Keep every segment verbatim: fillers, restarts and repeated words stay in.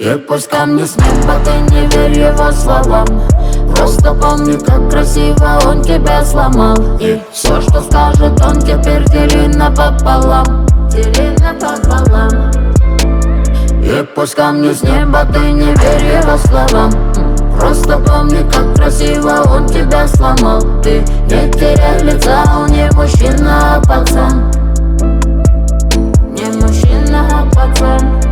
И пусть камни с неба, ты не верь его словам. Просто помни, как красиво он тебя сломал. И все, что скажет он, теперь дели напополам. Дели напополам. И пусть камни с неба, ты не верь его словам. Просто помни, как красиво он тебя сломал. Ты не теряй лица, он не мужчина, а пацан. Не мужчина, а пацан.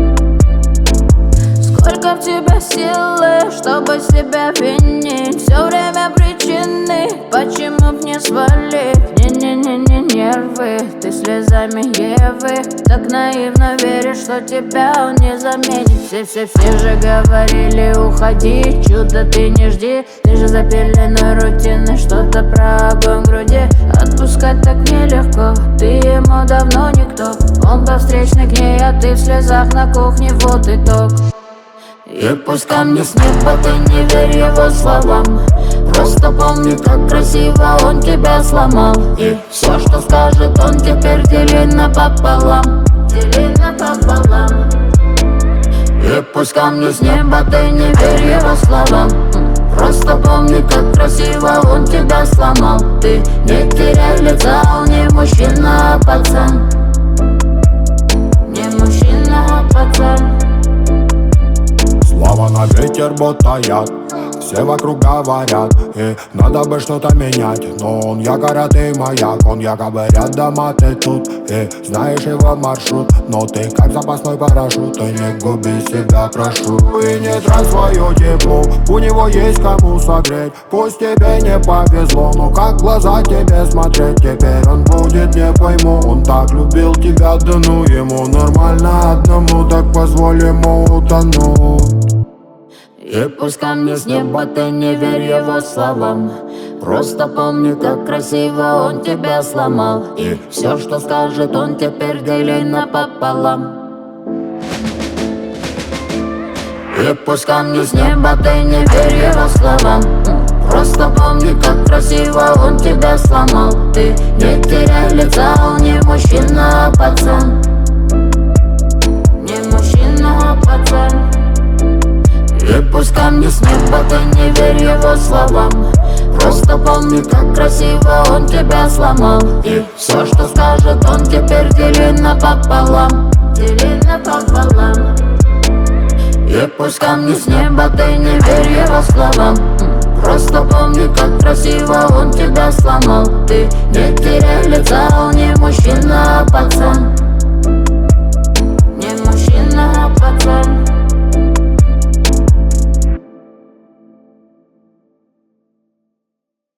Сколько в тебе силы, чтобы себя винить? Все время причины, почему б не свалить? Не-не-не-не нервы, ты слезами Евы. Так наивно веришь, что тебя он не заменит. Все-все-все же говорили, уходи, чудо ты не жди. Ты же запиленной рутиной, что-то про огонь в груди. Отпускать так нелегко, ты ему давно никто. Он по встречной к ней, а ты в слезах на кухне, вот итог. И пусть камни с неба, ты не верь его словам. Просто помни, как красиво он тебя сломал. И все, что скажет он, теперь дели напополам. Дели напополам. И пусть камни с неба, ты не верь его словам. Просто помни, как красиво он тебя сломал. Ты не теряй лица, он не мужчина, а пацан. Не мужчина, а пацан. Слова на ветер, будто яд. Все вокруг говорят, и надо бы что-то менять. Но он якорь, а ты маяк. Он якобы рядом, а ты тут. И знаешь его маршрут, но ты как запасной парашют. И не губи себя, прошу. И не трать свое тепло, у него есть кому согреть. Пусть тебе не повезло, но как в глаза тебе смотреть? Теперь он будет, не пойму. Он так любил тебя, да ну ему нормально одному. Так позволь ему утонуть. И пусть камни с неба, ты не верь его словам. Просто помни, как красиво он тебя сломал. И все, что скажет он, теперь дели напополам. И пусть камни с неба, ты не верь его словам. Просто помни, как красиво он тебя сломал. Ты не теряй лица, он не мужчина, а пацан. Не мужчина, а пацан. И пусть камни с неба, ты не верь его словам. Просто помни, как красиво он тебя сломал. И все, что скажет он, теперь дели напополам. Дели напополам. И пусть камни с неба, ты не верь его словам. Просто помни, как красиво он тебя сломал. Ты не теряй лица, он